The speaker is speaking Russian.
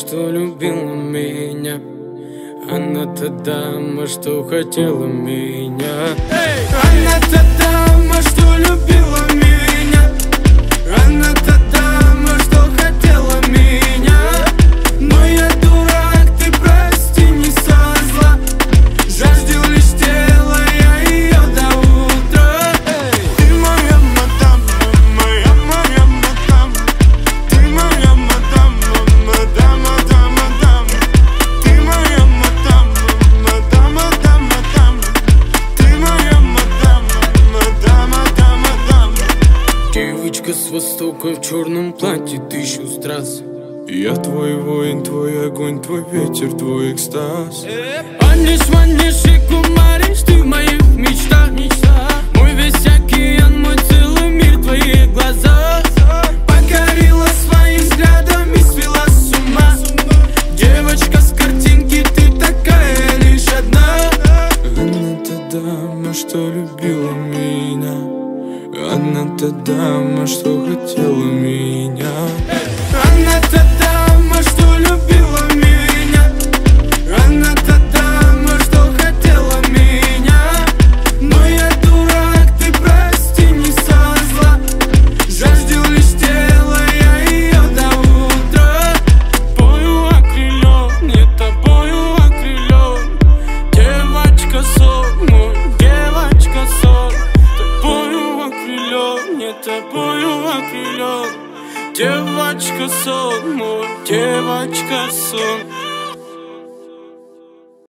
что любила меня. Она та дама, что хотела меня. Она та дама, что любила меня. Она та дама, что хотела меня. Но я дурак, ты прости, не со зла. Жаждал лишь тела, я ее до утра. Ты моя мадам, моя мадам. Ты моя мадам, мадам, мадам, мадам. Ты моя мадам, мадам, мадам, мадам. Ты моя мадам, мадам, мадам, мадам. Девочка с востока в черном платье, 1000 страз. Я твой воин, твой огонь, твой ветер, твой экстаз. Манишь, манишь и кумаришь, ты в моих мечтах. Мой весь океан, мой целый мир, твои глаза. Покорила своим взглядом и свела с ума. Девочка с картинки, ты такая лишь одна. Она та дама, что любила меня. Она та дама, что хотела меня. Она та дама, что любила меня. Она та дама, что хотела меня. Но я дурак, ты прости, не со зла. Жаждал лишь тела, я ее до утра. Тобою окрылен, не тобою окрылен. Девочка сон, мой, девочка сон. Тобою окрылен, не тобою окрылен. Девочка сон, мой, девочка сон.